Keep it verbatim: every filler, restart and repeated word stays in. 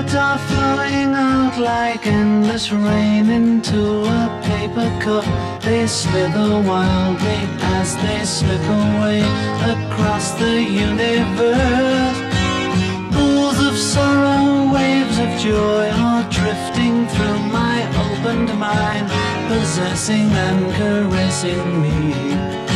words are flowing out like endless rain into a paper cup. They slither wildly as they slip away across the universe. Pools of sorrow, waves of joy are drifting through my opened mind, possessing and caressing me.